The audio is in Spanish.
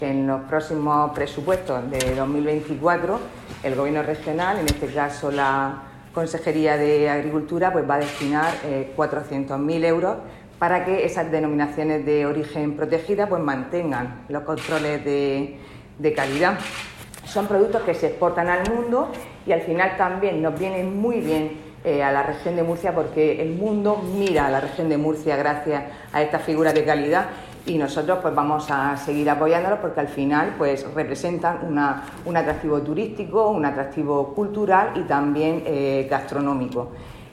En los próximos presupuestos de 2024, el Gobierno regional, en este caso la Consejería de Agricultura, pues va a destinar 400.000 euros para que esas denominaciones de origen protegida pues mantengan los controles de calidad. Son productos que se exportan al mundo y al final también nos vienen muy bien a la región de Murcia, porque el mundo mira a la región de Murcia gracias a esta figura de calidad, y nosotros pues vamos a seguir apoyándolos porque al final pues representan un atractivo turístico, un atractivo cultural y también gastronómico.